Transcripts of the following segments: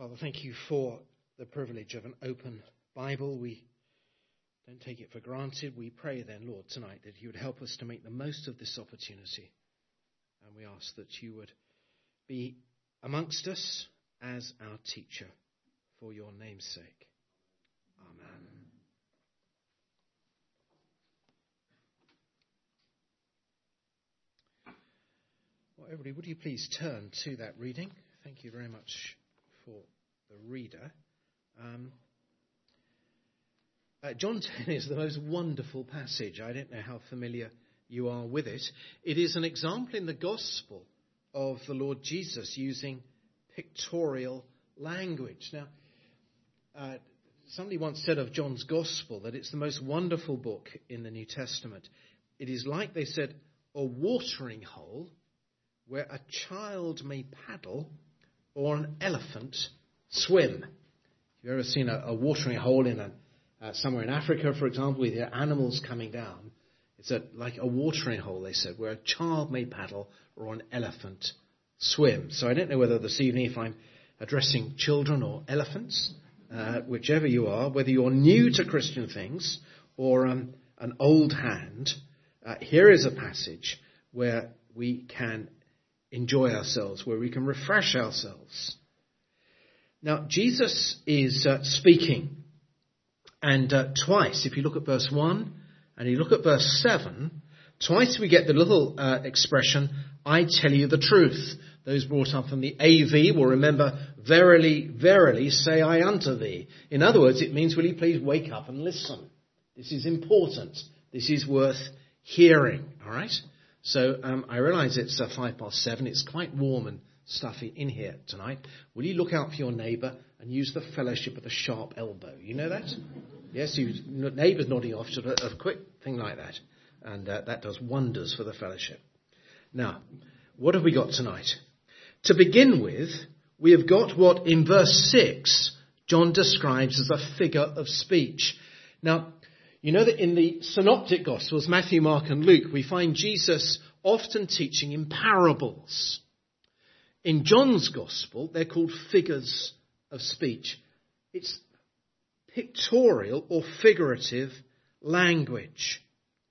Father, thank you for the privilege of an open Bible. We don't take it for granted. We pray then, Lord, tonight that you would help us to make the most of this opportunity. And we ask that you would be amongst us as our teacher for your name's sake. Amen. Well, everybody, would you please turn to that reading? Thank you very much for the reader. John 10 is the most wonderful passage. I don't know how familiar you are with it. It is an example in the gospel of the Lord Jesus using pictorial language. Now, somebody once said of John's gospel that it's the most wonderful book in the New Testament. It is like, they said, a watering hole where a child may paddle or an elephant swim. You've ever seen a watering hole in somewhere in Africa, for example, with the animals coming down? It's like a watering hole, they said, where a child may paddle or an elephant swim. So I don't know whether this evening, if I'm addressing children or elephants, whichever you are, whether you're new to Christian things or an old hand, here is a passage where we can enjoy ourselves, where we can refresh ourselves. Now, Jesus is speaking, and twice, if you look at verse 1 and you look at verse 7, twice we get the little expression, I tell you the truth. Those brought up from the AV will remember, verily, verily, say I unto thee. In other words, it means, will you please wake up and listen? This is important. This is worth hearing, all right? So I realise it's 7:05. It's quite warm and stuffy in here tonight. Will you look out for your neighbour and use the fellowship of the sharp elbow? You know that? Yes, neighbours nodding off to a quick thing like that. And that does wonders for the fellowship. Now, what have we got tonight? To begin with, we have got what in verse 6 John describes as a figure of speech. Now, you know that in the synoptic gospels, Matthew, Mark and Luke, we find Jesus often teaching in parables. In John's gospel, they're called figures of speech. It's pictorial or figurative language.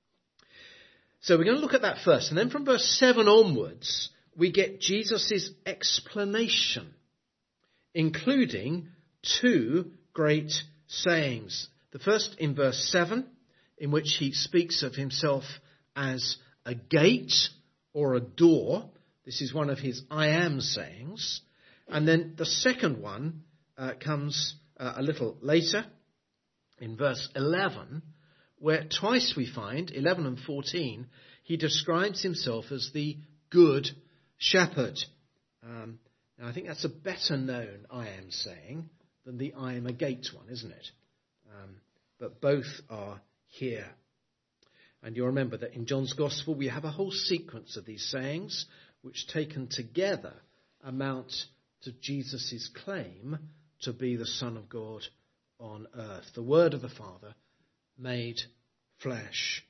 So we're going to look at that first. And then from verse 7 onwards, we get Jesus' explanation, including two great sayings. The first in verse 7, in which he speaks of himself as a gate or a door. This is one of his I am sayings. And then the second one comes a little later in verse 11, where twice we find, 11 and 14, he describes himself as the good shepherd. Now I think that's a better known I am saying than the I am a gate one, isn't it? But both are here. And you'll remember that in John's Gospel we have a whole sequence of these sayings which taken together amount to Jesus' claim to be the Son of God on earth, the Word of the Father made flesh.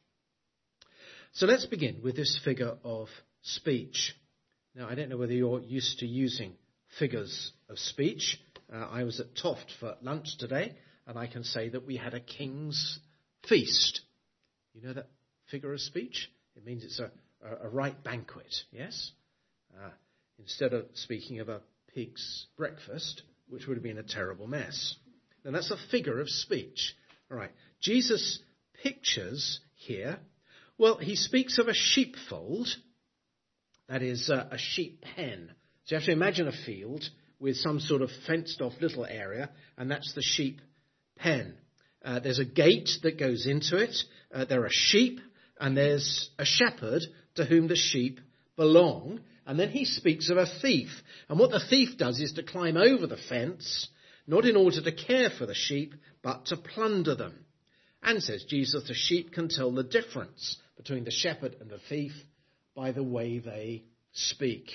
So let's begin with this figure of speech. Now, I don't know whether you're used to using figures of speech. I was at Toft for lunch today, and I can say that we had a king's feast. You know that figure of speech? It means it's a right banquet, yes? Instead of speaking of a pig's breakfast, which would have been a terrible mess. Now that's a figure of speech. All right. Jesus pictures here, well, he speaks of a sheepfold, that is a sheep pen. So you have to imagine a field with some sort of fenced off little area, and that's the sheep pen. There's a gate that goes into it. There are sheep, and there's a shepherd to whom the sheep belong. And then he speaks of a thief. And what the thief does is to climb over the fence, not in order to care for the sheep, but to plunder them. And says Jesus, the sheep can tell the difference between the shepherd and the thief by the way they speak.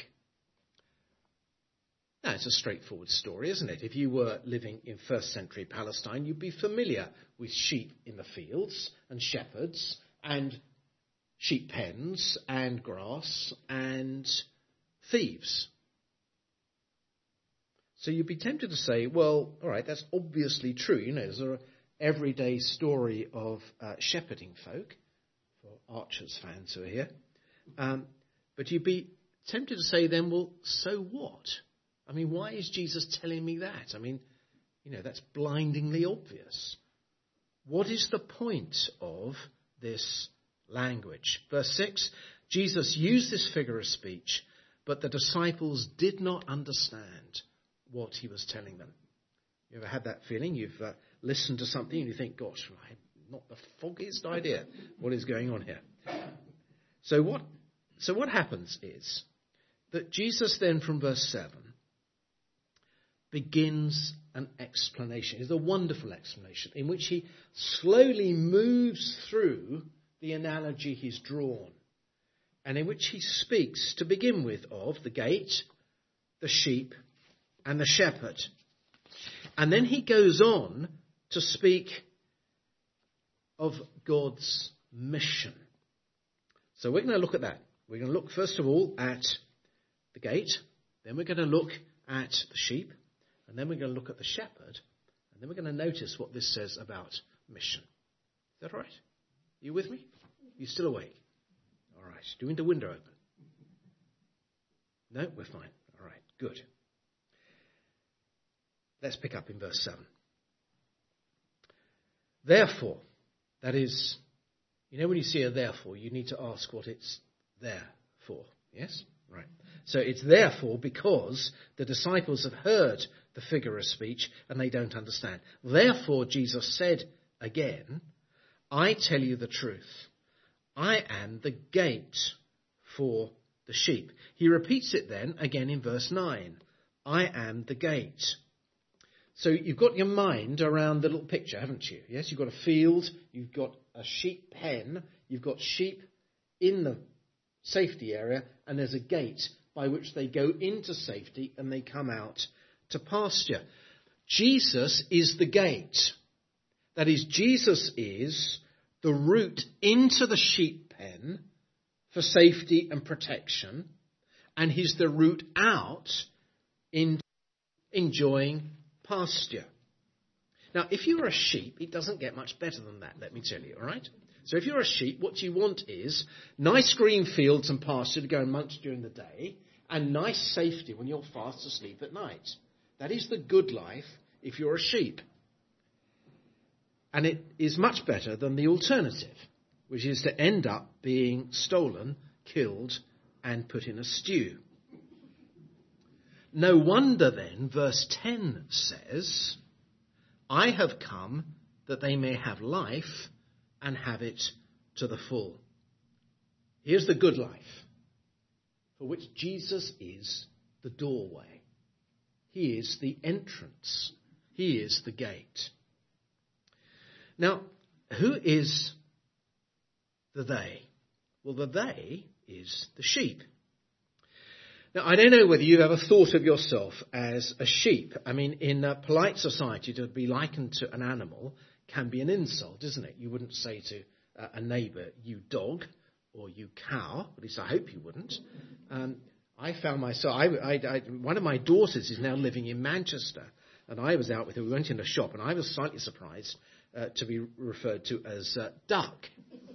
Now, it's a straightforward story, isn't it? If you were living in first century Palestine, you'd be familiar with sheep in the fields and shepherds and sheep pens and grass and thieves. So you'd be tempted to say, well, all right, that's obviously true. There's an everyday story of shepherding folk, for Archers fans who are here. But you'd be tempted to say then, well, so what? I mean, why is Jesus telling me that? I mean, that's blindingly obvious. What is the point of this language? Verse 6, Jesus used this figure of speech, but the disciples did not understand what he was telling them. You ever had that feeling? You've listened to something and you think, gosh, I have not the foggiest idea what is going on here. So what happens is that Jesus then from verse 7 begins an explanation. It's a wonderful explanation in which he slowly moves through the analogy he's drawn, and in which he speaks to begin with of the gate, the sheep, and the shepherd. And then he goes on to speak of God's mission. So we're going to look at that. We're going to look first of all at the gate, then we're going to look at the sheep, and then we're going to look at the shepherd, and then we're going to notice what this says about mission. Is that all right? Are you with me? Are you still awake? All right. Do you want the window open? No, we're fine. All right, good. Let's pick up in verse 7. Therefore, that is, when you see a therefore, you need to ask what it's there for. Yes? Right. So it's therefore because the disciples have heard the figure of speech and they don't understand. Therefore, Jesus said again, I tell you the truth. I am the gate for the sheep. He repeats it then again in verse 9. I am the gate. So you've got your mind around the little picture, haven't you? Yes, you've got a field, you've got a sheep pen, you've got sheep in the safety area, and there's a gate by which they go into safety and they come out to pasture. Jesus is the gate. That is, Jesus is the route into the sheep pen for safety and protection, and he's the route out in enjoying pasture. Now, if you're a sheep, it doesn't get much better than that, let me tell you, all right? So if you're a sheep, what you want is nice green fields and pasture to go and munch during the day, and nice safety when you're fast asleep at night. That is the good life if you're a sheep. And it is much better than the alternative, which is to end up being stolen, killed, and put in a stew. No wonder then, verse 10 says, I have come that they may have life and have it to the full. Here's the good life, for which Jesus is the doorway. He is the entrance. He is the gate. Now, who is the they? Well, the they is the sheep. Now, I don't know whether you've ever thought of yourself as a sheep. I mean, in polite society, to be likened to an animal can be an insult, isn't it? You wouldn't say to a neighbour, you dog, or you cow. At least I hope you wouldn't. I found myself, one of my daughters is now living in Manchester, and I was out with her. We went in a shop, and I was slightly surprised to be referred to as duck.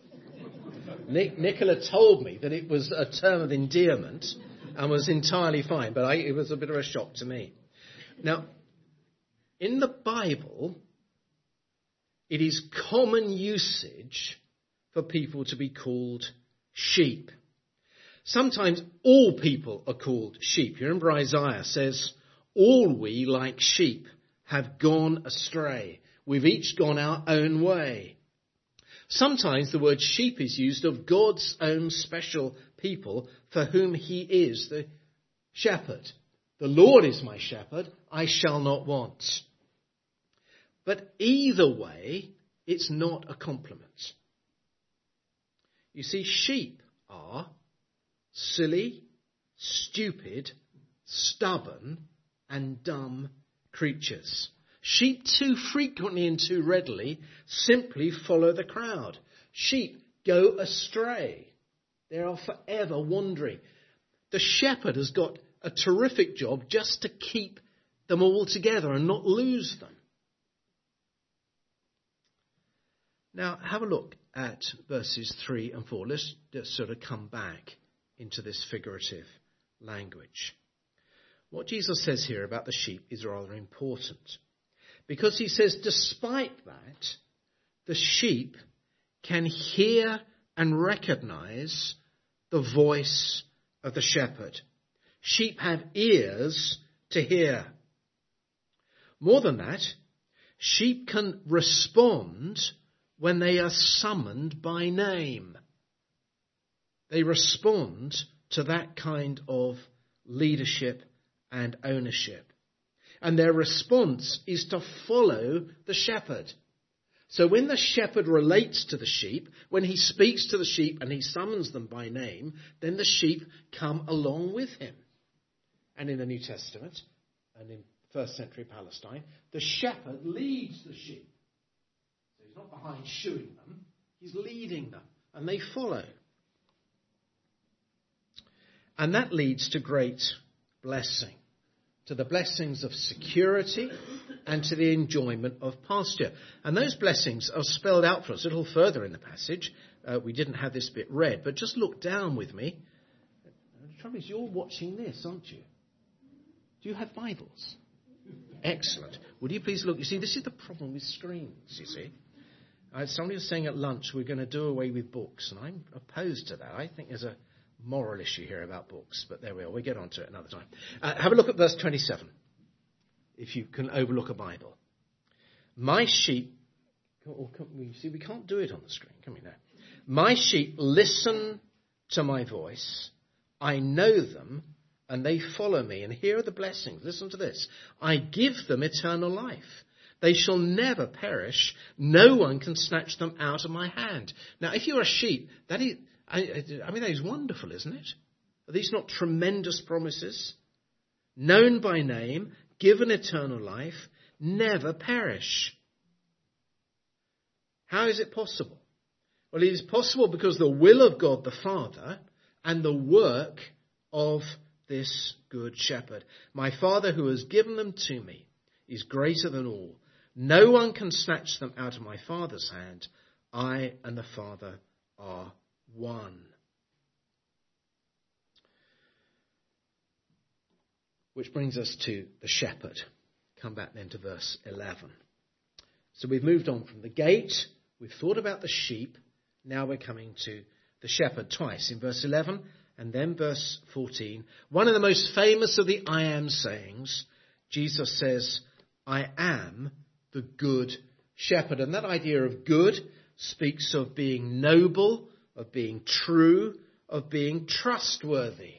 Nicola told me that it was a term of endearment and was entirely fine, but it was a bit of a shock to me. Now, in the Bible, it is common usage for people to be called sheep. Sometimes all people are called sheep. You remember Isaiah says, all we like sheep have gone astray. We've each gone our own way. Sometimes the word sheep is used of God's own special people for whom he is the shepherd. The Lord is my shepherd, I shall not want. But either way, it's not a compliment. You see, sheep are silly, stupid, stubborn, and dumb creatures. Sheep too frequently and too readily simply follow the crowd. Sheep go astray. They are forever wandering. The shepherd has got a terrific job just to keep them all together and not lose them. Now, have a look at verses 3 and 4. Let's just sort of come back into this figurative language. What Jesus says here about the sheep is rather important, because he says, despite that, the sheep can hear and recognize the voice of the shepherd. Sheep have ears to hear. More than that, sheep can respond when they are summoned by name. They respond to that kind of leadership and ownership. And their response is to follow the shepherd. So when the shepherd relates to the sheep, when he speaks to the sheep and he summons them by name, then the sheep come along with him. And in the New Testament, and in first century Palestine, the shepherd leads the sheep. So he's not behind shooing them, he's leading them, and they follow. And that leads to great blessing, to the blessings of security and to the enjoyment of pasture. And those blessings are spelled out for us a little further in the passage. We didn't have this bit read, but just look down with me. The trouble is, you're watching this, aren't you? Do you have Bibles? Excellent. Would you please look? You see, this is the problem with screens, you see. Somebody was saying at lunch we're going to do away with books, and I'm opposed to that. I think there's a moral issue here about books, but there we are. We'll get on to it another time. Have a look at verse 27, if you can overlook a Bible. My sheep, we can't do it on the screen, can we now? My sheep listen to my voice. I know them, and they follow me. And here are the blessings. Listen to this. I give them eternal life. They shall never perish. No one can snatch them out of my hand. Now, if you're a sheep, that is, that is wonderful, isn't it? Are these not tremendous promises? Known by name, given eternal life, never perish. How is it possible? Well, it is possible because the will of God the Father and the work of this good shepherd. My Father who has given them to me is greater than all. No one can snatch them out of my Father's hand. I and the Father are one. Which brings us to the shepherd. Come back then to verse 11. So we've moved on from the gate. We've thought about the sheep. Now we're coming to the shepherd twice in verse 11 and then verse 14. One of the most famous of the I am sayings, Jesus says, I am the good shepherd. And that idea of good speaks of being noble, of being true, of being trustworthy.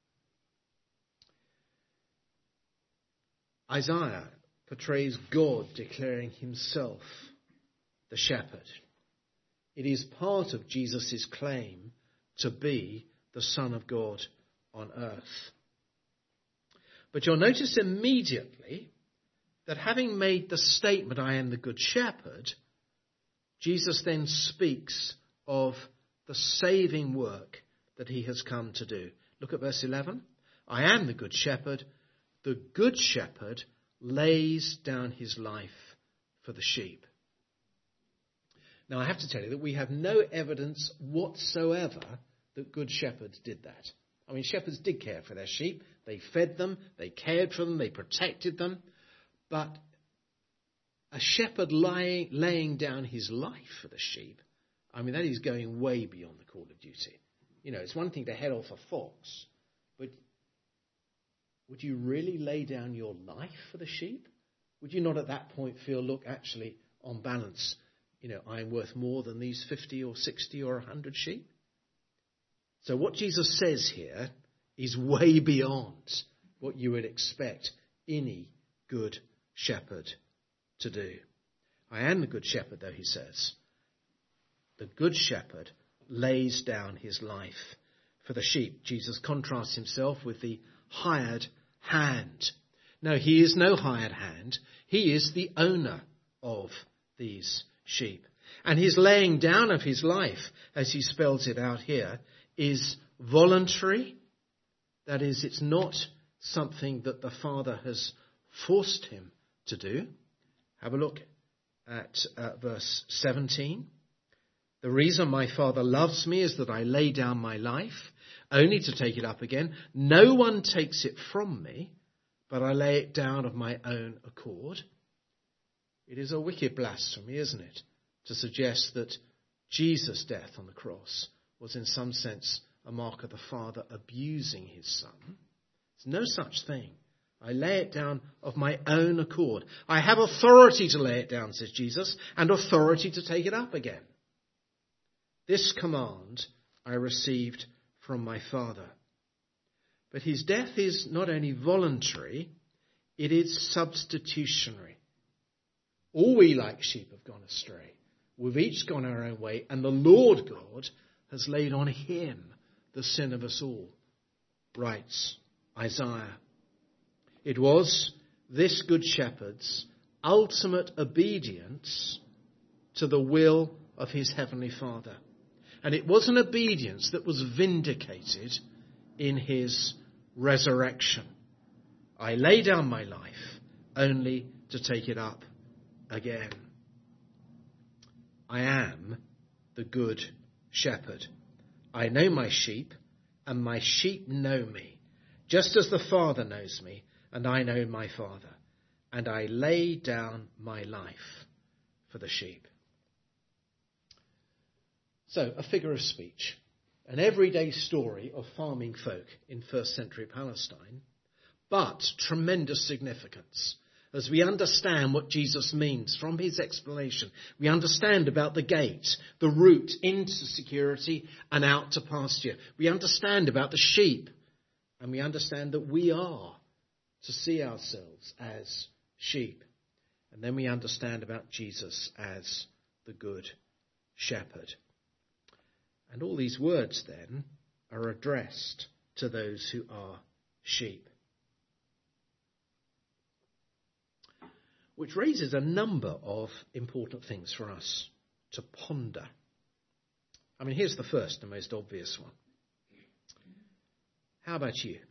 Isaiah portrays God declaring himself the shepherd. It is part of Jesus' claim to be the Son of God on earth. But you'll notice immediately that having made the statement, I am the good shepherd, Jesus then speaks of the saving work that he has come to do. Look at verse 11. I am the good shepherd. The good shepherd lays down his life for the sheep. Now, I have to tell you that we have no evidence whatsoever that good shepherds did that. I mean, shepherds did care for their sheep. They fed them, they cared for them, they protected them. But a shepherd laying down his life for the sheep, I mean, that is going way beyond the call of duty. You know, it's one thing to head off a fox, but would you really lay down your life for the sheep? Would you not at that point feel, look, actually, on balance, you know, I'm worth more than these 50 or 60 or 100 sheep? So what Jesus says here is way beyond what you would expect any good shepherd to do. I am the good shepherd, though, he says. The good shepherd lays down his life for the sheep. Jesus contrasts himself with the hired hand. No, he is no hired hand. He is the owner of these sheep. And his laying down of his life, as he spells it out here, is voluntary. That is, it's not something that the Father has forced him to do. Have a look at verse 17. The reason my Father loves me is that I lay down my life, only to take it up again. No one takes it from me, but I lay it down of my own accord. It is a wicked blasphemy, isn't it, to suggest that Jesus' death on the cross was in some sense a mark of the Father abusing his Son. There's no such thing. I lay it down of my own accord. I have authority to lay it down, says Jesus, and authority to take it up again. This command I received from my Father. But his death is not only voluntary, it is substitutionary. All we like sheep have gone astray. We've each gone our own way, and the Lord God has laid on him the sin of us all, writes Isaiah. It was this good shepherd's ultimate obedience to the will of his heavenly Father. And it was an obedience that was vindicated in his resurrection. I lay down my life only to take it up again. I am the good shepherd. I know my sheep, and my sheep know me, just as the Father knows me, and I know my Father, and I lay down my life for the sheep. So, a figure of speech, an everyday story of farming folk in first century Palestine, but tremendous significance. As we understand what Jesus means from his explanation, we understand about the gate, the route into security and out to pasture. We understand about the sheep, and we understand that we are to see ourselves as sheep. And then we understand about Jesus as the good shepherd. And all these words then are addressed to those who are sheep. Which raises a number of important things for us to ponder. I mean, here's the first, the most obvious one. How about you?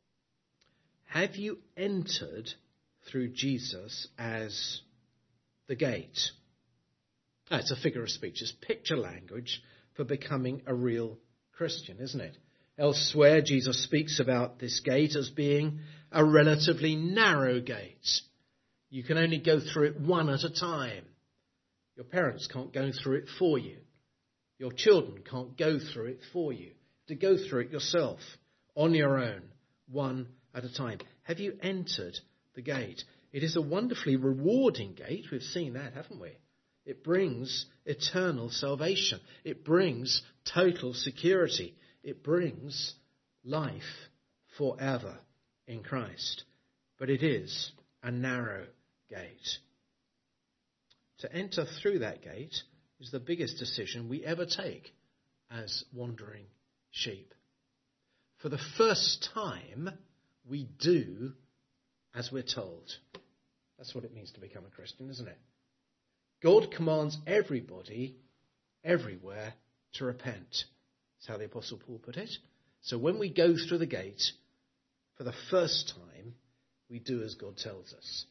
Have you entered through Jesus as the gate? It's a figure of speech. It's picture language for becoming a real Christian, isn't it? Elsewhere, Jesus speaks about this gate as being a relatively narrow gate. You can only go through it one at a time. Your parents can't go through it for you. Your children can't go through it for you. To go through it yourself, on your own, one at a time. Have you entered the gate? It is a wonderfully rewarding gate. We've seen that, haven't we? It brings eternal salvation. It brings total security. It brings life forever in Christ. But it is a narrow gate. To enter through that gate is the biggest decision we ever take as wandering sheep. For the first time, we do as we're told. That's what it means to become a Christian, isn't it? God commands everybody, everywhere, to repent. That's how the Apostle Paul put it. So when we go through the gate, for the first time, we do as God tells us.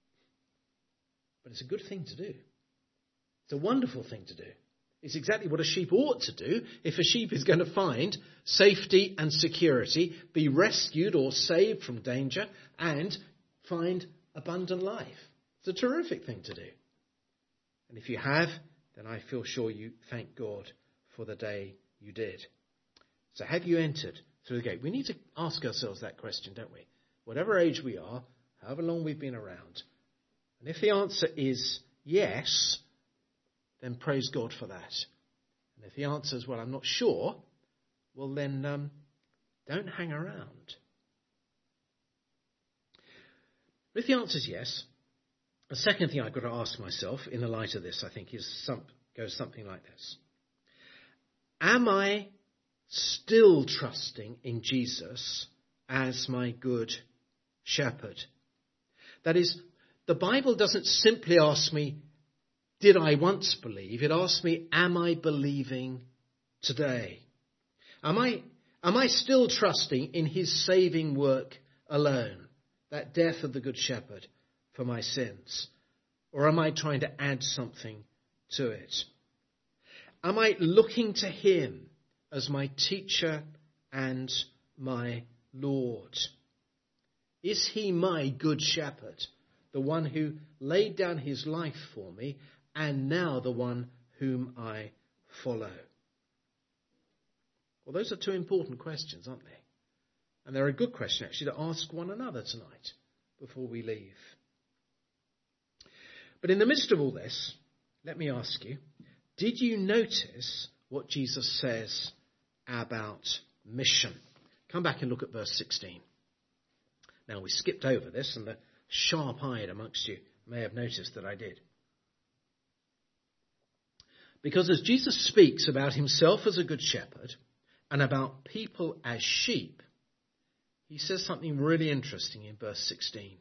But it's a good thing to do. It's a wonderful thing to do. It's exactly what a sheep ought to do if a sheep is going to find safety and security, be rescued or saved from danger, and find abundant life. It's a terrific thing to do. And if you have, then I feel sure you thank God for the day you did. So have you entered through the gate? We need to ask ourselves that question, don't we? Whatever age we are, however long we've been around. And if the answer is yes, then praise God for that. And if the answer is, well, I'm not sure, well then don't hang around. But if the answer is yes, the second thing I've got to ask myself in the light of this, I think, goes something like this. Am I still trusting in Jesus as my good shepherd? That is, the Bible doesn't simply ask me, did I once believe? It asks me, am I believing today? Am I still trusting in his saving work alone? that death of the Good Shepherd for my sins? Or am I trying to add something to it? Am I looking to him as my teacher and my Lord? Is he my good shepherd, the one who laid down his life for me, and now the one whom I follow? Well, those are two important questions, aren't they? And they're a good question, actually, to ask one another tonight before we leave. But in the midst of all this, let me ask you, did you notice what Jesus says about mission? Come back and look at verse 16. Now, we skipped over this, and the sharp-eyed amongst you may have noticed that I did. Because as Jesus speaks about himself as a good shepherd and about people as sheep, he says something really interesting in verse 16.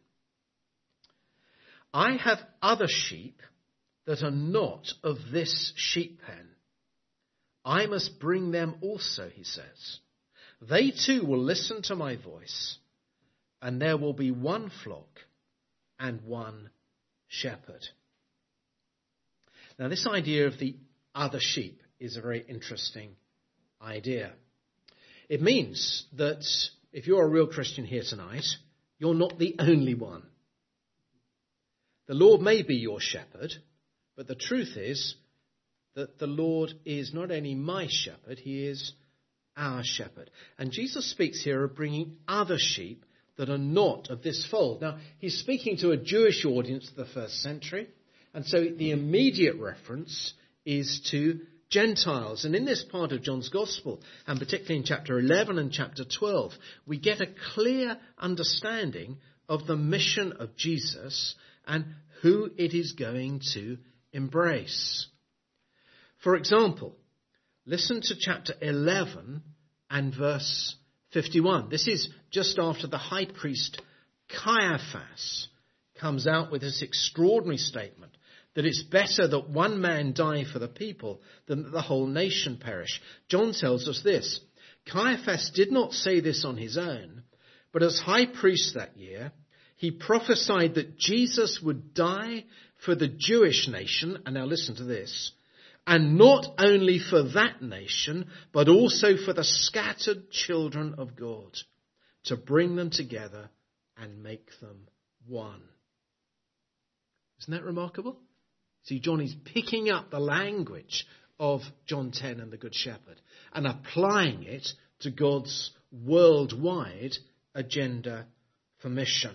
I have other sheep that are not of this sheep pen. I must bring them also, he says. They too will listen to my voice, and there will be one flock and one shepherd. Now, this idea of the other sheep is a very interesting idea. It means that if you're a real Christian here tonight, you're not the only one. The Lord may be your shepherd, but the truth is that the Lord is not only my shepherd, he is our shepherd. And Jesus speaks here of bringing other sheep that are not of this fold. Now, he's speaking to a Jewish audience of the first century, and so the immediate reference is to Gentiles. And in this part of John's Gospel, and particularly in chapter 11 and chapter 12, we get a clear understanding of the mission of Jesus and who it is going to embrace. For example, listen to chapter 11 and verse 51. This is just after the high priest Caiaphas comes out with this extraordinary statement that it's better that one man die for the people than that the whole nation perish. John tells us this: Caiaphas did not say this on his own, but as high priest that year, he prophesied that Jesus would die for the Jewish nation, and now listen to this, and not only for that nation, but also for the scattered children of God, to bring them together and make them one. Isn't that remarkable? See, John is picking up the language of John 10 and the Good Shepherd and applying it to God's worldwide agenda for mission.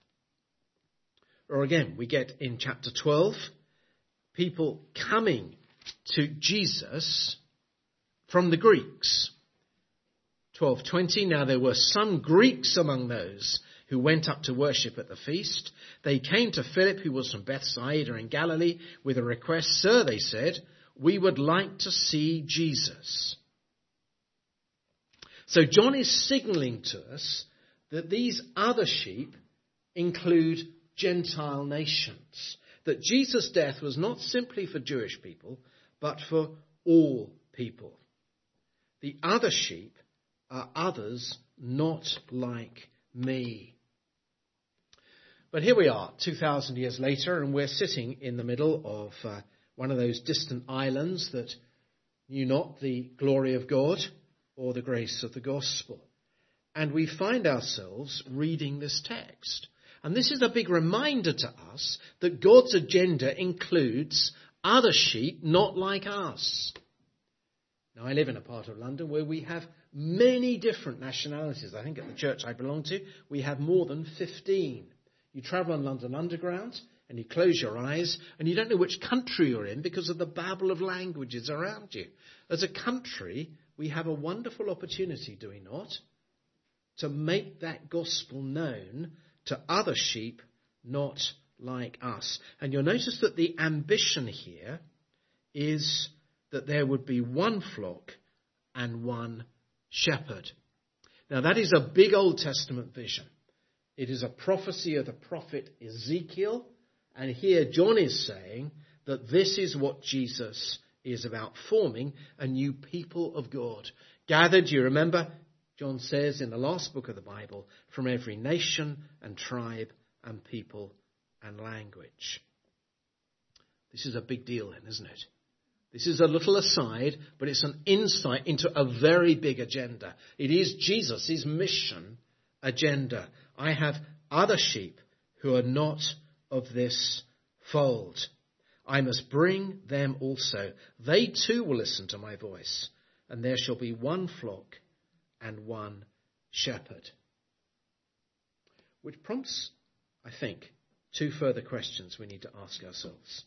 Or again, we get in chapter 12, people coming to Jesus from the Greeks. 12:20, now there were some Greeks among those who went up to worship at the feast. They came to Philip, who was from Bethsaida in Galilee, with a request. Sir, they said, we would like to see Jesus. So John is signalling to us that these other sheep include Gentile nations. That Jesus' death was not simply for Jewish people, but for all people. The other sheep are others not like me. But here we are, 2,000 years later, and we're sitting in the middle of one of those distant islands that knew not the glory of God or the grace of the gospel. And we find ourselves reading this text. And this is a big reminder to us that God's agenda includes other sheep not like us. Now, I live in a part of London where we have many different nationalities. I think at the church I belong to, we have more than 15. You travel on London Underground and you close your eyes and you don't know which country you're in because of the babble of languages around you. As a country, we have a wonderful opportunity, do we not, to make that gospel known to other sheep not like us. And you'll notice that the ambition here is that there would be one flock and one shepherd. Now that is a big Old Testament vision. It is a prophecy of the prophet Ezekiel. And here John is saying that this is what Jesus is about, forming a new people of God. Gathered, you remember, John says in the last book of the Bible, from every nation and tribe and people and language. This is a big deal then, isn't it? This is a little aside, but it's an insight into a very big agenda. It is Jesus' mission agenda. I have other sheep who are not of this fold. I must bring them also. They too will listen to my voice, and there shall be one flock and one shepherd. Which prompts, I think, two further questions we need to ask ourselves.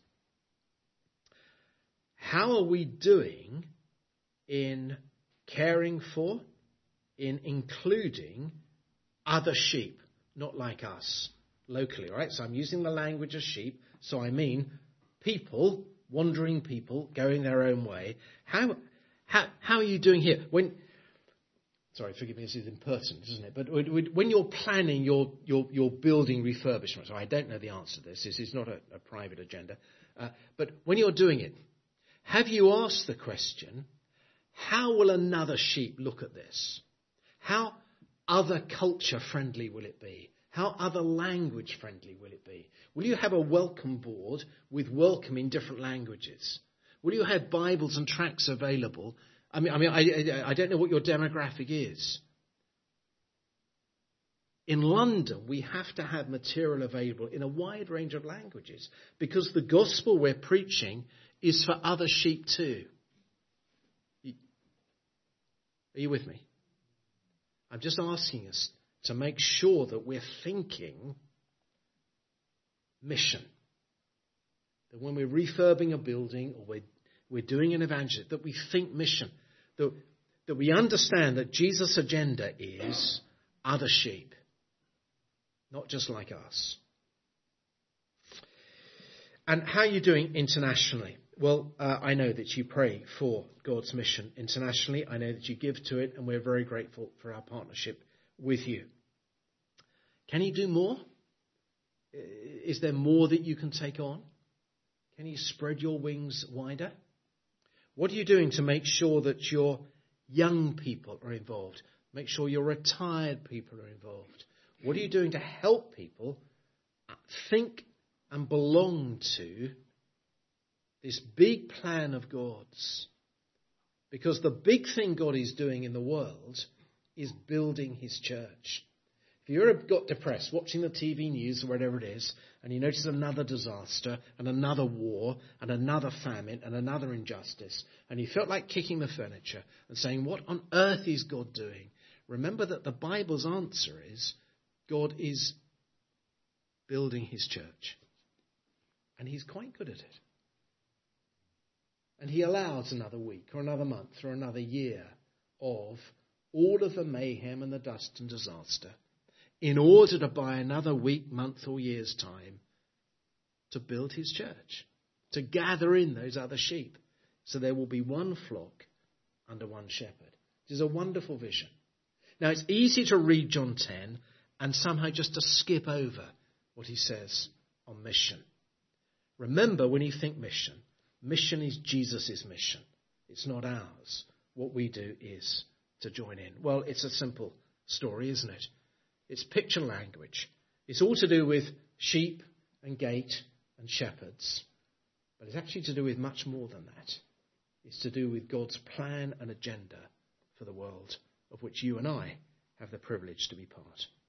How are we doing in caring for, in including other sheep, not like us, locally, right? So I'm using the language of sheep, so I mean people, wandering people, going their own way. How are you doing here? Sorry, forgive me, this is impertinent, isn't it? But when you're planning your building refurbishment, so I don't know the answer to this. This is not a private agenda. But when you're doing it, have you asked the question, how will another sheep look at this? How other culture friendly will it be? How other language friendly will it be? Will you have a welcome board with welcome in different languages? Will you have Bibles and tracts available? I don't know what your demographic is. In London, we have to have material available in a wide range of languages because the gospel we're preaching is for other sheep too. Are you with me? I'm just asking us to make sure that we're thinking mission. That when we're refurbing a building or we're doing an evangelism, that we think mission. That we understand that Jesus' agenda is other sheep, not just like us. And how are you doing internationally? Well, I know that you pray for God's mission internationally. I know that you give to it, and we're very grateful for our partnership with you. Can you do more? Is there more that you can take on? Can you spread your wings wider? What are you doing to make sure that your young people are involved? Make sure your retired people are involved. What are you doing to help people think and belong to this big plan of God's? Because the big thing God is doing in the world is building his church. If you've got depressed watching the TV news or whatever it is, and you notice another disaster and another war and another famine and another injustice, and you felt like kicking the furniture and saying, what on earth is God doing? Remember that the Bible's answer is God is building his church. And he's quite good at it. And he allows another week or another month or another year of all of the mayhem and the dust and disaster in order to buy another week, month or year's time to build his church, to gather in those other sheep. So there will be one flock under one shepherd. It is a wonderful vision. Now it's easy to read John 10 and somehow just to skip over what he says on mission. Remember, when you think mission, mission is Jesus' mission. It's not ours. What we do is to join in. Well, it's a simple story, isn't it? It's picture language. It's all to do with sheep and gate and shepherds. But it's actually to do with much more than that. It's to do with God's plan and agenda for the world, of which you and I have the privilege to be part.